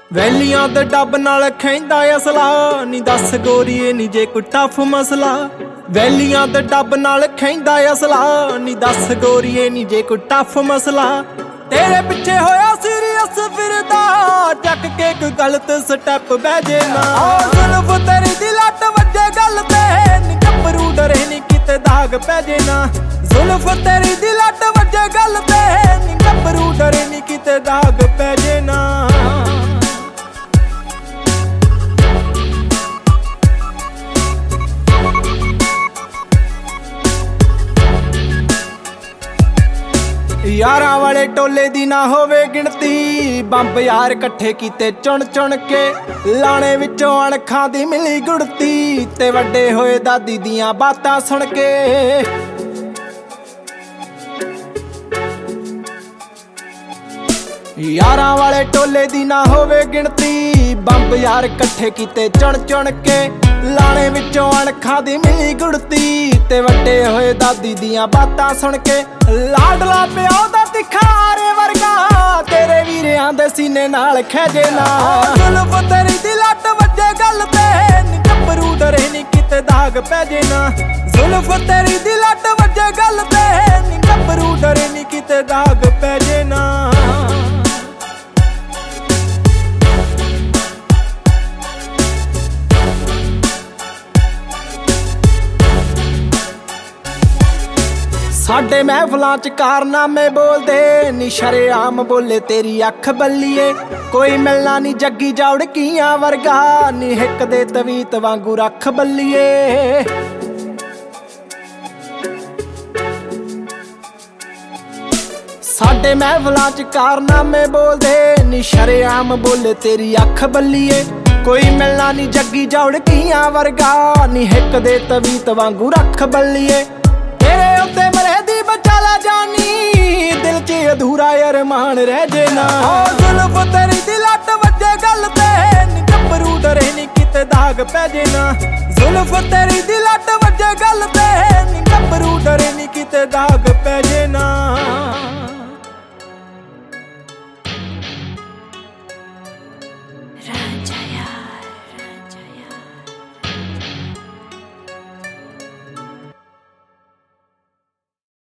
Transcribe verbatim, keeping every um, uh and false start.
ਵੈਲੀਆਂ ਦੇ ਡੱਬ ਨਾਲ ਖੈਂਦਾ ਅਸਲਾ ਨੀ ਦੱਸ ਗੋਰੀਏ ਨੀ ਜੇ ਕੋਈ ਟਫ ਮਸਲਾ। ਵੈਲੀਆਂ ਦੇ ਡੱਬ ਨਾਲ ਖੈਂਦਾ ਅਸਲਾ ਨੀ ਦੱਸ ਗੋਰੀਏ ਨੀ ਜੇ ਕੋਈ ਟਫ ਮਸਲਾ। ਤੇਰੇ ਪਿੱਛੇ ਹੋਇਆ ਸੀਰੀਅਸ ਫਿਰਦਾ ਚੱਕ ਕੇ ਕੋਈ ਗਲਤ ਸਟੈਪ ਬਹਿ ਜੇ ਨਾ। ਜ਼ੁਲਫ ਤੇਰੀ ਦੀ ਲੱਟ ਵੱਜੇ ਗੱਲ ਤੇ ਨੀ ਗੱਭਰੂ ਡਰੇ ਨੀ ਕਿਤੇ ਦਾਗ ਪੈ ਜੇ ਨਾ। ਜ਼ੁਲਫ ਤੇਰੀ ਦੀ ਲੱਟ ਵੱਜੇ ਗੱਲ ਤੇ ਨੀ ਗੱਭਰੂ ਡਰੇ ਨੀ ਕਿਤੇ ਦਾਗ ਪੈ ਜੇ ਨਾ। यारां वाले टोले दी ना होवे गिणती बंब यार कट्ठे कीते चुन चुन के। लाणे विचों अणखां दी मिली गुड़ती ते वड्डे होए दादी दियां बातां सुन के। यारां वाले टोले दी ना होवे गिणती बंब यार कट्ठे कीते चुन चुन के। लाणे विचों अणखां दी मिली गुड़ती ते वड्डे होए दादी दियां बातां सुन के। लाडला पिओ दा तिखारे वर्गा तेरे वीरियां दे सीने नाल खैजे ना। जुल्फ तेरी दी लट वज्जे गल ते नी गभरू डरे नी किते दाग पै जे ना। जुल्फ तेरी दी लट वज्जे गल ते नी गभरू डरे नी किते दाग पै जे ना। साडे महफिलां च कारनामे बोलदे नी शरेआम बोले तेरी अख बल्लीए। कोई मिलना नी जग्गी जावड़कियां वर्गा नी हिक दे तवीत वांगू रख बल्लीए। साडे महफिलां च कारनामे बोलदे नी शरेआम बोले तेरी अख बल्लीए। कोई मिलना नी जग्गी जावड़कियां वर्गा नी हिक दे तवीत वांगू रख बल्लीए। तेरे उत्ते मरे दी बचाला जानी दिल च अधूरा अरमान रह जे ना। जुल्फ तेरी दी लट वज्जे गल ते नी गभरू डरे नी किते दाग पै जे ना। जुल्फ तेरी दी लट वज्जे गल ते नी गभरू डरे नी किते दाग